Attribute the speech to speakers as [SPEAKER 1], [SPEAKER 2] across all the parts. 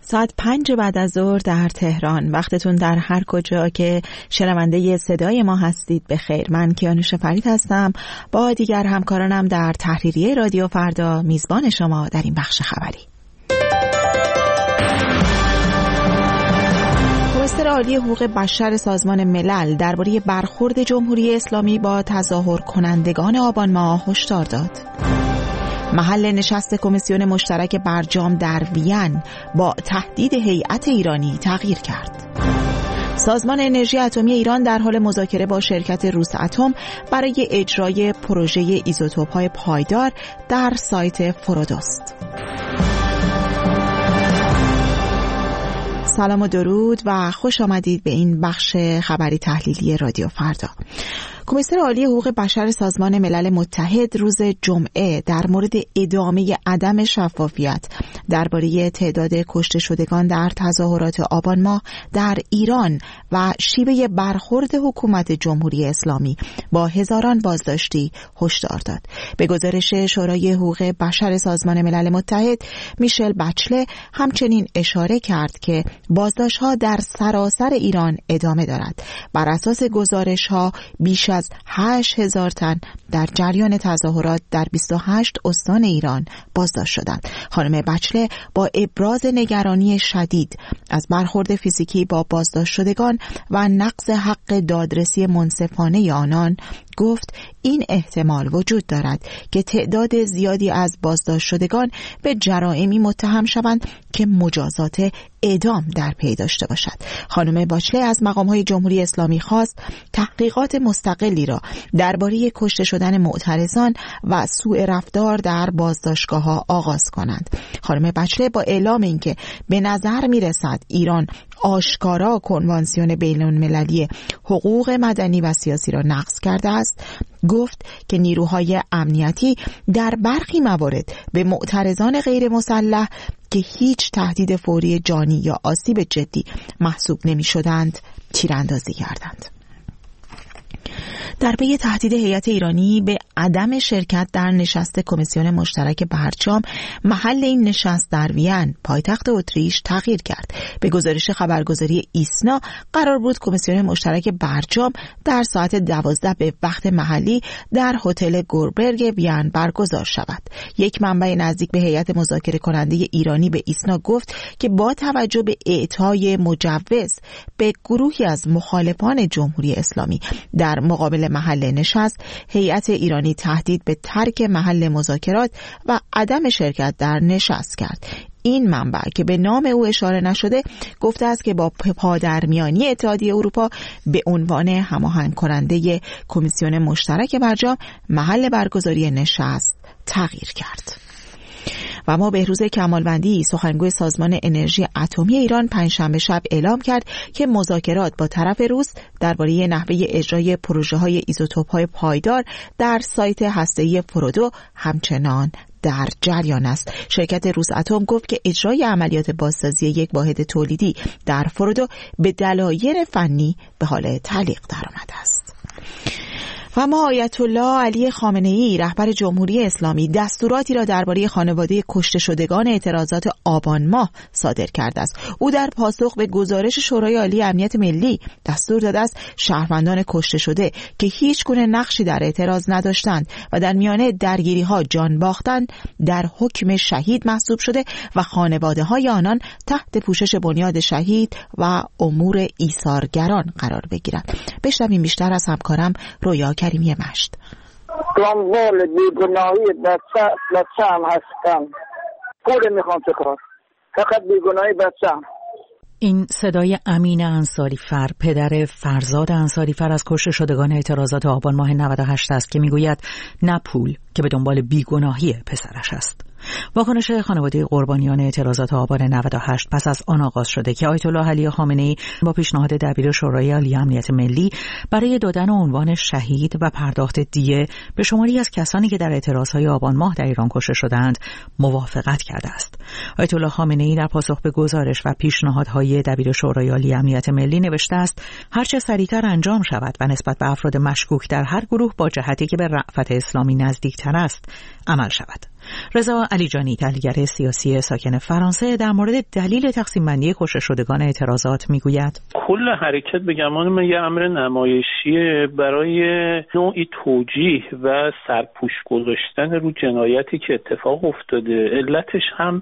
[SPEAKER 1] ساعت 5 بعد از ظهر در تهران. وقتتون در هر کجا که شنونده صدای ما هستید بخیر. من کیانوش فرید هستم با دیگر همکارانم در تحریریه رادیو فردا میزبان شما در این بخش خبری. کمیسر عالی حقوق بشر سازمان ملل درباره برخورد جمهوری اسلامی با تظاهر کنندگان آبان ماه هشدار داد. محل نشست کمیسیون مشترک برجام در وین با تهدید هیئت ایرانی تغییر کرد. سازمان انرژی اتمی ایران در حال مذاکره با شرکت روساتم برای اجرای پروژه ایزوتوپ‌های پایدار در سایت فرودوست. سلام و درود و خوش آمدید به این بخش خبری تحلیلی رادیو فردا. کمیسر عالی حقوق بشر سازمان ملل متحد روز جمعه در مورد ادامه عدم شفافیت درباره تعداد کشته شدگان در تظاهرات آبان ماه در ایران و شیوه برخورد حکومت جمهوری اسلامی با هزاران بازداشتی هشدار داد. به گزارش شورای حقوق بشر سازمان ملل متحد، میشل بچله همچنین اشاره کرد که بازداشت‌ها در سراسر ایران ادامه دارد. بر اساس گزارش‌ها بیش از 8,000 تن در جریان تظاهرات در 28 استان ایران بازداشت شدند. خانم بچله با ابراز نگرانی شدید از برخورد فیزیکی با بازداشت شدگان و نقض حق دادرسی منصفانه آنان گفت این احتمال وجود دارد که تعداد زیادی از بازداشت شدگان به جرائمی متهم شوند که مجازات اعدام در پی داشته باشد. خانم بچله از مقام‌های جمهوری اسلامی خواست تحقیقات مستقلی را درباره کشته شدن معترضان و سوء رفتار در بازداشتگاه‌ها آغاز کنند. خانم بچله با اعلام اینکه به نظر می‌رسد ایران آشکارا کنوانسیون بین‌المللی حقوق مدنی و سیاسی را نقض کرده است، گفت که نیروهای امنیتی در برخی موارد به معترضان غیر مسلح که هیچ تهدید فوری جانی یا آسیب جدی محسوب نمی شدند تیراندازی کردند. در پی تهدید هیئت ایرانی به عدم شرکت در نشست کمیسیون مشترک برجام، محل این نشست در وین پایتخت اتریش تغییر کرد. به گزارش خبرگزاری ایسنا قرار بود کمیسیون مشترک برجام در ساعت 12 به وقت محلی در هتل گوربرگ وین برگزار شود. یک منبع نزدیک به هیئت مذاکره کننده ایرانی به ایسنا گفت که با توجه به اعطای مجوز به گروهی از مخالفان جمهوری اسلامی در مقابل محل نشست، هیئت ایرانی تهدید به ترک محل مذاکرات و عدم شرکت در نشست کرد. این منبع که به نام او اشاره نشده گفته است که با پادرمیانی اتحادیه اروپا به عنوان هماهنگ کننده کمیسیون مشترک برجام محل برگزاری نشست تغییر کرد. و ما بهروز کمالوندی سخنگوی سازمان انرژی اتمی ایران پنجشنبه شب اعلام کرد که مذاکرات با طرف روس درباره نحوه اجرای پروژه‌های ایزوتوپ‌های پایدار در سایت هسته‌ای فرودو همچنان در جریان است. شرکت روساتم گفت که اجرای عملیات بازسازی یک واحد تولیدی در فرودو به دلایل فنی به حال تعلیق درآمده است. و ما آیت الله علی خامنه‌ای رهبر جمهوری اسلامی دستوراتی را درباره خانواده کشته شدگان اعتراضات آبان ماه صادر کرده است. او در پاسخ به گزارش شورای عالی امنیت ملی دستور داده است شهروندان کشته شده که هیچ گونه نقشی در اعتراض نداشتند و در میانه درگیری‌ها جان باختند در حکم شهید محسوب شده و خانواده‌های آنان تحت پوشش بنیاد شهید و امور ایثارگران قرار بگیرند. بشنویم بیشتر از همکارم رویا کریمی مشت.
[SPEAKER 2] دنبال بیگناهی بچه‌ام هستم. پول میخوام چکار؟ فقط بیگناهی بچه‌ام.
[SPEAKER 3] این صدای امین انصاریفر، پدر فرزاد انصاریفر از کشته شدگان اعتراضات آبان ماه 98 است که میگوید نه پول که به دنبال بیگناهی پسرش است. واکنش خانواده قربانیان اعتراضات آبان 98 پس از آن آغاز شده که آیت الله علی خامنه‌ای با پیشنهاد دبیر شورای عالی امنیت ملی برای دادن عنوان شهید و پرداخت دیه به شماری از کسانی که در اعتراضهای آبان ماه در ایران کشته شدند موافقت کرده است. آیت الله خامنه‌ای در پاسخ به گزارش و پیشنهادهای دبیر شورای عالی امنیت ملی نوشته است هرچه سریعتر انجام شود و نسبت به افراد مشکوک در هر گروه با جهتی که به رأفت اسلامی نزدیکتر است عمل شود. رضا علیجانی، تحلیلگر سیاسی ساکن فرانسه، در مورد دلیل تقسیم بندی کشته شدگان اعتراضات میگوید
[SPEAKER 4] کل حرکت به گمان من یه امر نمایشی برای نوعی توجیه و سرپوش گذاشتن رو جنایتی که اتفاق افتاده. علتش هم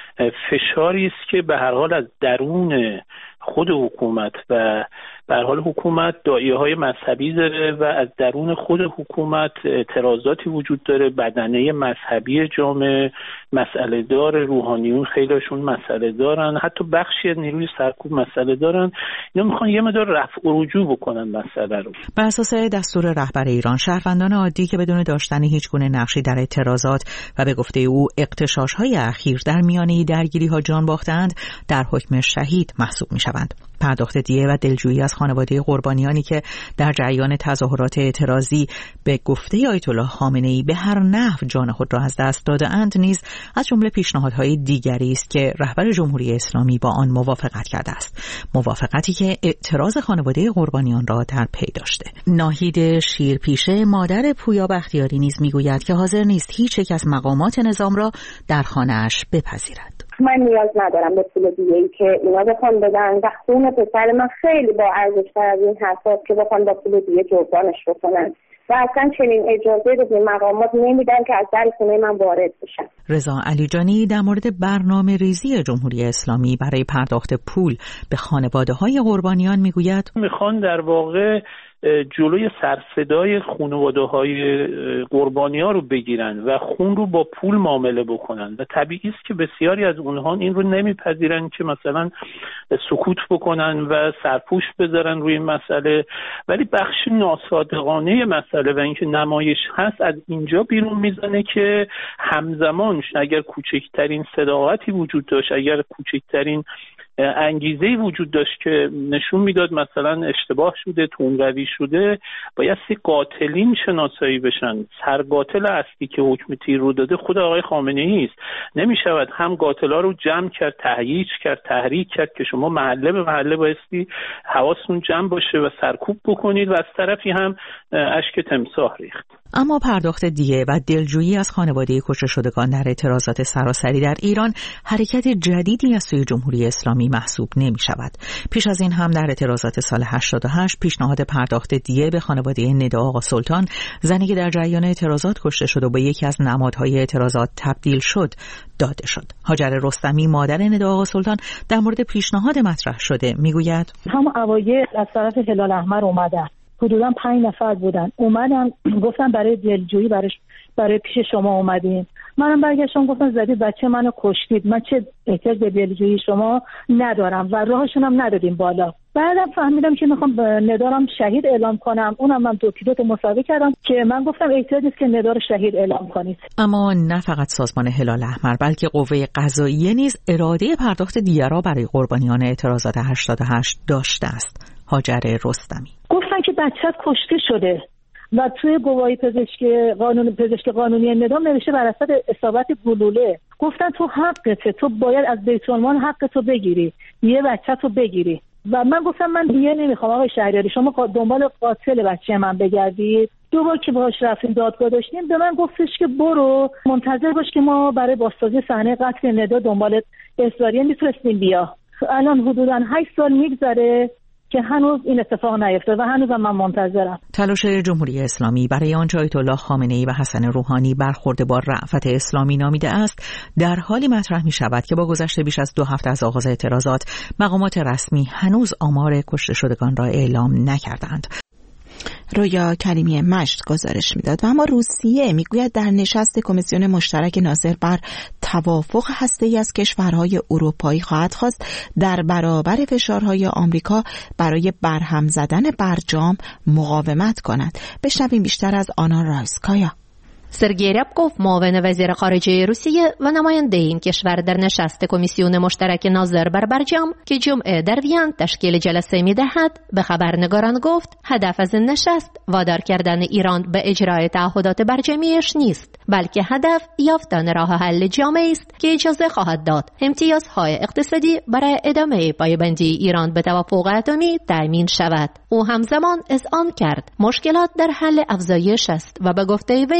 [SPEAKER 4] فشاری است که به هر حال از درون خود حکومت و به هر حال حکومت داعیه‌های مذهبی داره و از درون خود حکومت اعتراضاتی وجود داره. بدنه مذهبی جامعه مسئله دار، روحانیون خیلیشون مسئله دارن، حتی بخشی از نیروی سرکوب مسئله دارن. اینا میخوان یه مقدار رفع و رجوع بکنن مسئله رو.
[SPEAKER 3] بر اساس دستور رهبر ایران، شهروندان عادی که بدون داشتن هیچگونه نقشی در اعتراضات و به گفته او اغتشاش‌های اخیر در میانه درگیری‌ها جان باختند، در حکم شهید محسوب می‌شوند. پرداخت دیه و دلجویی از خانواده قربانیانی که در جریان تظاهرات اعتراضی به گفته آیت الله خامنه‌ای به هر نحو جان خود را از دست داده‌اند نیز از جمله پیشنهادهای دیگری است که رهبر جمهوری اسلامی با آن موافقت کرده است. موافقتی که اعتراض خانواده قربانیان را در پی داشته. ناهید شیرپیشه، مادر پویا بختیاری، نیز میگوید که حاضر نیست هیچ یک از مقامات نظام را در خانه‌اش بپذیرد.
[SPEAKER 5] من نیاز ندارم به پول دیگه‌ای که اینا بخوان بدن و خون پسر من خیلی با ارزش‌تر از این حرفاست که بخوان با پول دیگه جبرانش بکنن و اصلا چنین اجازه رو به مقامات نمیدن که از در خونه من وارد بشن.
[SPEAKER 3] رضا علیجانی در مورد برنامه ریزی جمهوری اسلامی برای پرداخت پول به خانواده‌های قربانیان میگوید
[SPEAKER 4] میخوان در واقع جلوی سرصدای خانواده‌های قربانی‌ها رو بگیرن و خون رو با پول معامله بکنن و طبیعی است که بسیاری از اونها این رو نمیپذیرن که مثلا سکوت بکنن و سرپوش بذارن روی این مسئله. ولی بخش ناصادقانه مسئله و اینکه نمایش هست از اینجا بیرون میزنه که همزمان اگر کوچکترین صداقتی وجود داشت، اگر کوچکترین انگیزه‌ای وجود داشت که نشون میداد مثلا اشتباه شده، تندروی شده، باید قاتلین شناسایی بشن. سرقاتل اصلی که حکم تیر رو داده خود آقای خامنه‌ای است. نمیشود هم قاتلا رو جمع کرد، تهییج کرد، تحریک کرد که شما محله به محله بایستی حواستون جمع باشه و سرکوب بکنید و از طرفی هم اشک تمساح ریخت.
[SPEAKER 3] اما پرداخت دیه و دلجویی از خانواده کشته شدگان در اعتراضات سراسری در ایران حرکت جدیدی از سوی جمهوری اسلامی محسوب نمی شود. پیش از این هم در اعتراضات سال 88 پیشنهاد پرداخت دیه به خانواده ندا آقا سلطان، زنی که در جریان اعتراضات کشته شد و به یکی از نمادهای اعتراضات تبدیل شد، داده شد. هاجر رستمی، مادر ندا آقا سلطان، در مورد پیشنهاد مطرح شده میگوید
[SPEAKER 6] هم اوایل از طرف هلال احمر اومدن، حدوداً 5 نفر بودن، اومدن گفتن برای دلجویی برای پیش شما اومدیم. منم برگشتم گفتم زدید بچه منو کشتید، من چه احتیاج به دلجویی شما ندارم و راهشون هم ندادیم بالا. بعدم فهمیدم که میخوام ندارم شهید اعلام کنم، اونم من 2 کیلو مساوی کردم که من گفتم احتیاج نیست که ندار شهید اعلام کنید.
[SPEAKER 3] اما نه فقط سازمان هلال احمر بلکه قوه قضاییه نیز اراده پرداخت دیه را برای قربانیان اعتراضات 88 داشته است. هاجر رستمی
[SPEAKER 6] گفتن که بچه‌ت کشته شده و توی گواهی پزشک قانونی نظام نوشته بر اساس اصابت گلوله. گفتن تو حقته، تو باید از بیت المال حقتو بگیری، یه بچه‌تو بگیری. و من گفتم من دیگه نمیخوام آقای شهریاری، شما دنبال قاتل بچه من بگردید. 2 بار که باهاش رفتیم دادگاه داشتیم به من گفتش که برو منتظر باش که ما برای بازسازی صحنه قتل ندا دنبال اصراری میتونستیم بیا. الان حدوداً 8 سال میگذره که هنوز این اتفاق نیفتاد و هنوزم من منتظرم.
[SPEAKER 3] تلاش جمهوری اسلامی برای آنچه آیت الله خامنه‌ای و حسن روحانی برخورد با رأفت اسلامی نامیده است در حالی مطرح می شود که با گذشت بیش از 2 هفته از آغاز اعتراضات مقامات رسمی هنوز آمار کشته شدگان را اعلام نکردند.
[SPEAKER 1] رویا کریمی مشت گزارش میداد. و اما روسیه میگوید در نشست کمیسیون مشترک ناظر بر توافق هسته‌ای از کشورهای اروپایی خواهد خواست در برابر فشارهای آمریکا برای برهم زدن برجام مقاومت کند. بشنویم بیشتر از آنا رایسکایا.
[SPEAKER 7] سرگئی ربکوف، معاون وزیر خارجه روسیه و نماینده این کشور در نشست کمیسیون مشترک ناظر بر برجام که جمعه در وین تشکیل جلسه می‌دهد، به خبرنگاران گفت هدف از این نشست وادار کردن ایران به اجرای تعهدات برجامیش نیست، بلکه هدف یافتن راه حل جامعی است که اجازه خواهد داد امتیازهای اقتصادی برای ادامه پایبندی ایران به توافق اتمی تأمین شود. او همزمان اذعان کرد مشکلات در حل افزایش است و به گفته وی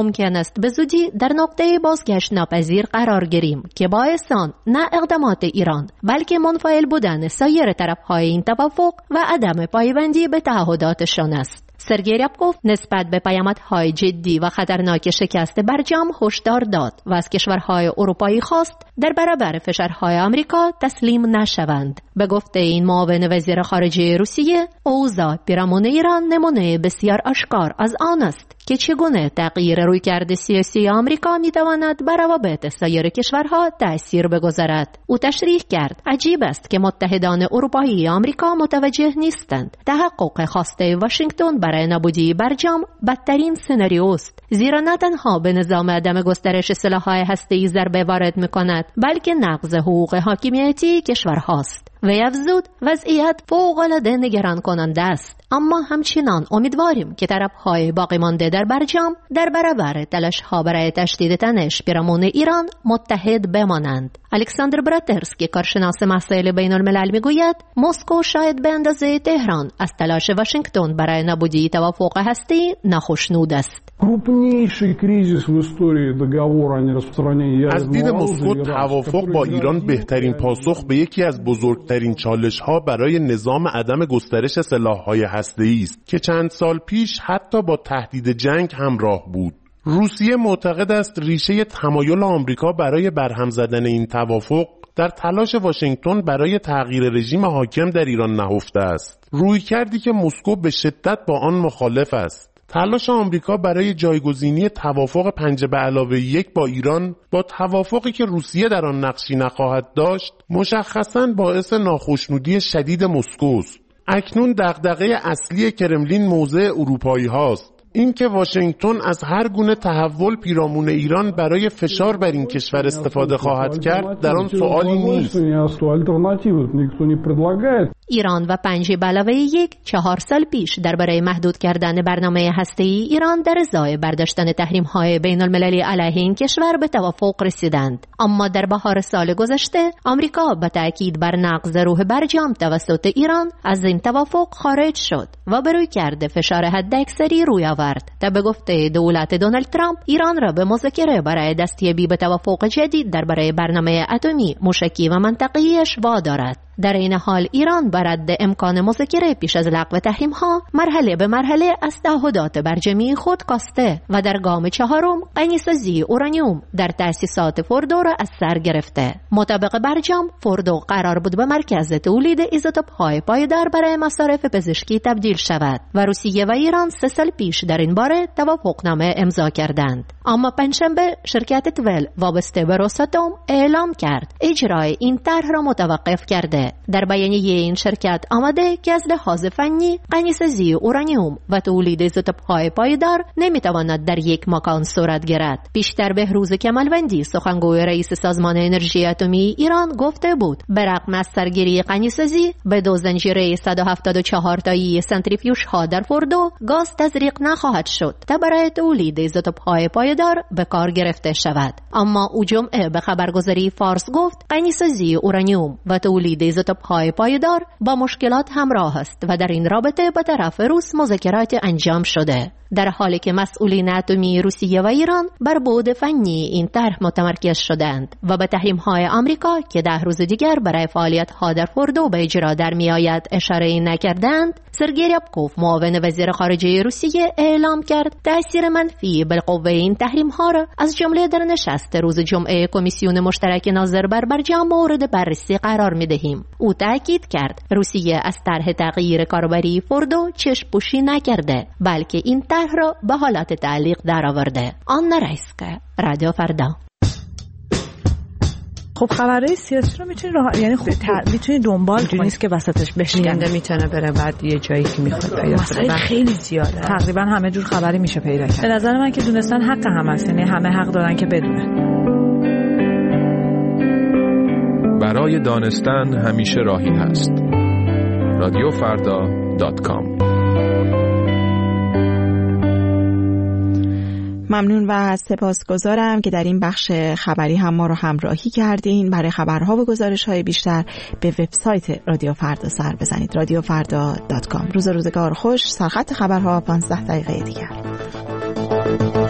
[SPEAKER 7] ممکن است به زودی در نقطه بازگشت ناپذیر قرار گیریم که باعث آن نه اقدامات ایران بلکه منفعل بودن سایر طرف‌های این توافق و عدم پایبندی به تعهداتشان است. سرگئی ریابکوف نسبت به پیامدهای جدی و خطرناک شکست برجام هشدار داد و از کشورهای اروپایی خواست در برابر فشارهای آمریکا تسلیم نشوند. به گفته این معاون وزیر خارجه روسیه، اوضاع پیرامون ایران نمونه بسیار آشکار از آن است که چگونه تغییر رویکرد سیاسی آمریکا می‌تواند بر روابط سایر کشورها تأثیر بگذارد. او تشریح کرد عجیب است که متحدان اروپایی آمریکا متوجه نیستند. تحقق خواسته واشنگتن برای نابودی برجام بدترین سناریوست، زیرا نه تنها به نظام عدم گسترش سلاح‌های هسته‌ای ضربه وارد می‌کند بلکه نقض حقوق حاکمیتی کشورهاست. و افزود وضعیت فوق‌العاده نگران کننده است، اما همچنان امیدواریم که طرف‌های باقی مانده در برجام در برابر تلاش‌ها برای تشدید تنش پیرامون ایران متحد بمانند. الکساندر براترسکی کارشناس مسائل بین‌الملل میگوید مسکو شاید به اندازه تهران از تلاش واشنگتن برای نابودی توافق هسته‌ای ناخشنود است.
[SPEAKER 8] از دید مسکو توافق با ایران بهترین پاسخ به یکی از بزرگترین چالش‌ها برای نظام عدم گسترش سلاح‌های هسته‌ای است که چند سال پیش حتی با تهدید جنگ همراه بود. روسیه معتقد است ریشه تمایل آمریکا برای برهم زدن این توافق در تلاش واشنگتن برای تغییر رژیم حاکم در ایران نهفته است. رویکردی که مسکو به شدت با آن مخالف است. تلاش آمریکا برای جایگزینی توافق 5+1 با ایران با توافقی که روسیه در آن نقشی نخواهد داشت مشخصاً باعث ناخشنودی شدید مسکو است. اکنون دغدغه اصلی کرملین موضع اروپایی هاست. اینکه واشنگتن از هر گونه تحول پیرامون ایران برای فشار بر این کشور استفاده خواهد کرد در آن سؤالی نیست.
[SPEAKER 7] ایران و 5+1 4 سال پیش درباره محدود کردن برنامه هسته‌ای ایران در ازای برداشتن تحریم‌های بین‌المللی علیه این کشور به توافق رسیدند. اما در بهار سال گذشته آمریکا به تأکید بر نقض روح برجام توسط ایران از این توافق خارج شد و به رویکرد فشار حداکثری روی آورد تا به گفته دولت دونالد ترامپ ایران را به مذاکره برای دستیابی به توافق جدید درباره برنامه اتمی موشکی و منطقه‌ایش وادارد. در این حال ایران برد امکان مذاکره پیش از لغو تحریم‌ها مرحله به مرحله از تعهدات برجامی خود کاسته و در گام چهارم غنی‌سازی اورانیوم در تأسیسات فوردو را از سر گرفته. مطابق برجام فوردو قرار بود به مرکز تولید ایزوتوپ‌های پایدار برای مصارف پزشکی تبدیل شود و روسیه و ایران 3 سال پیش در این باره توافقنامه امضا کردند. اما پنجشنبه شرکت تول وابسته به روساتوم اعلام کرد اجرای این طرح را متوقف کرده. در بیانیه این شرکت آمده که از لحاظ فنی غنی‌سازی اورانیوم و تولید ایزوتوپ‌های پایدار نمیتواند در یک مکان صورت گیرد. پیشتر بهروز کمالوندی سخنگوی رئیس سازمان انرژی اتمی ایران گفته بود برغم از سرگیری غنی‌سازی به 2 زنجیره 174 تایی سنتریفیوژها در فوردو گاز تزریق نخواهد شد تا برای تولید ایزوتوپ‌های پایدار به کار گرفته شود. اما او جمعه به خبرگزاری فارس گفت غنی‌سازی اورانیوم و تولید ایزوتوپ‌های پایدار با مشکلات همراه است و در این رابطه با طرف روس مذاکرات انجام شده. در حالی که مسئولین اتمی روسیه و ایران بر بعد فنی این طرح متمرکز شدند و به تحریم‌های آمریکا که 10 روز دیگر برای فعالیت‌ها در فوردو به اجرا در میآید اشاره نکردند، سرگئی ریابکوف معاون وزیر خارجه روسیه اعلام کرد تأثیر منفی بالقوه این تحریم‌ها را از جمله در نشست روز جمعه کمیسیون مشترک ناظر بر برجام مورد بررسی قرار می‌دهیم. او تأکید کرد روسیه از طرح تغییر کاربری فوردو چشم‌پوشی نکرده بلکه این طرح را به حالت تعلیق درآورده. آن رایسکه، رادیو فردا.
[SPEAKER 1] خب خبرهای سیاسی رو میتونی میتونی دنبال کنی، نیست که وسطش بشکنده
[SPEAKER 3] میتونه بره بعد یه جایی که میخواد پیدا
[SPEAKER 1] کنه. خیلی زیاده، تقریبا همه جور خبری میشه پیدا کرد. به نظر من که دونستن حق هم هست، یعنی همه حق دارن که بدونن.
[SPEAKER 9] برای دانستن همیشه راهی هست. radiofarda.com.
[SPEAKER 1] ممنون و سپاسگزارم که در این بخش خبری هم ما رو همراهی کردین. برای خبرها و گزارش‌های بیشتر به وبسایت رادیو فردا سر بزنید. radiofarda.com. روزگار خوش. سرخط خبرها 15 دقیقه دیگر.